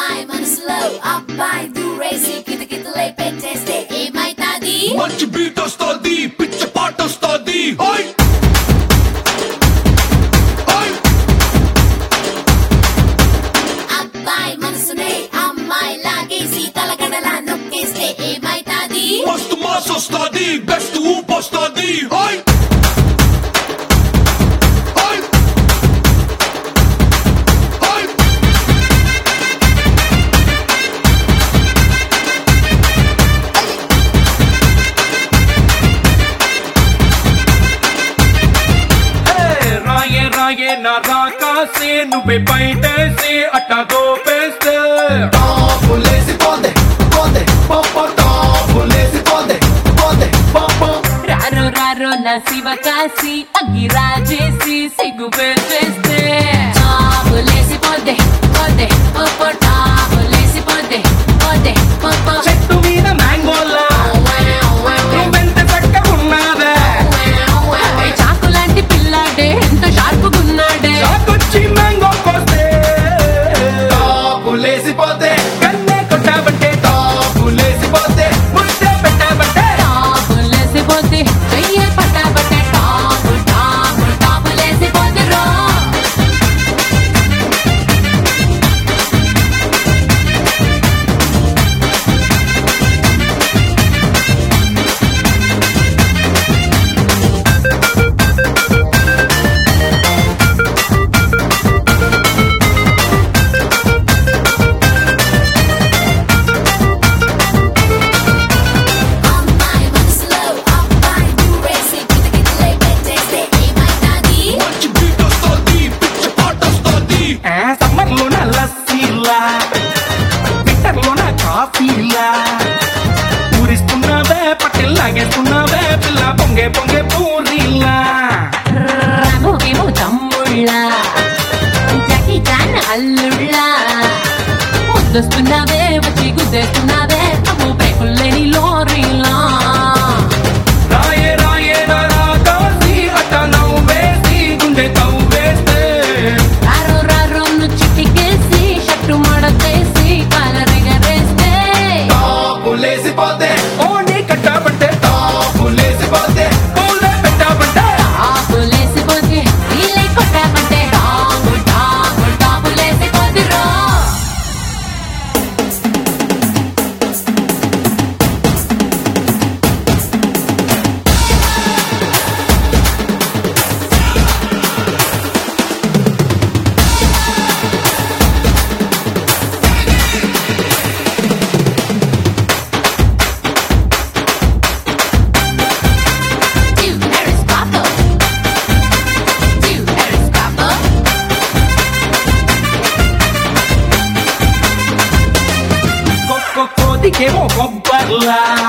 అమ్మాయి మనసులో అబ్బాయి దూరేసి కితకితలై పెట్టేస్తే ఏమైతాది? మంచి బీట్ వస్తుంది, పిచ్చ పాట వస్తుంది. అబ్బాయి మనసునే అమ్మాయి లాగేసి తలగడలా నొక్కేస్తే ఏమైతాది? మస్తు మాస్ వస్తుంది, బెస్ట్ ఊపు వస్తుంది. నా రాకాసి నువ్వే బయటేసి అట్టా దోపేస్తే రారో రారో నా శివకాసి అగ్గి రాజేసి సిగ్గు పెట్టేస్తే టాపులేసిపోతే పోతే పోపో టాపులేసిపోతే పోతే పోపో చెట్టు మీద మ్యాంగోలా నువ్వెంత చక్కగున్నావే చాకు లాంటి పిల్లాడే ఎంత షార్పుగున్నాడే చాకొచ్చి మ్యాంగో కోస్తే టాపులేసిపోతే కన్నే కొట్టావంటే టాపులేసిపోతే ముద్దే పెట్టావంటే టాపులేసిపోతే చెయ్యే పట్టాబట్టే టాపు టాపు టాపులేసిపోతే రో అమ్మాయి మనసులో అబ్బాయి దూరేసి కితకితలై పెట్టేస్తే ఏమైతాది? మంచి బీట్ వస్తుంది, పిచ్చ పాట వస్తుంది. సమ్మర్ లోన లస్సీలా వింటర్ లోన కాఫీలా ఊరిస్తున్నావే పట్టెల్లాగేస్తున్నావే పిల్ల పొంగే పొంగే పూరీలా రాముకేమో తమ్ముళ్ళ జాకీ చాన్ అల్లుళ్ళ ముద్దొస్తున్నావే వచ్చి గుద్దేస్తున్నావే అమ్మో బ్రేకుల్లేని లోరీలా రాయే రాయే నా రాకాసి అట్ట నవ్వేసి గుండె తవ్వేస్తే రారో రారో చిట్టికేసి షట్టు మడతేసి కాలరెగరేస్తే టాపులేసిపోతే ఓని కట్టావంటే టాపులేసిపోతే పూలే పెట్టావంటే టాపులేసిపోతే వీలే కొట్టామంటే టాపు టాపు టాపులేసిపోతే రో కోదికేమో కొబ్బర్లా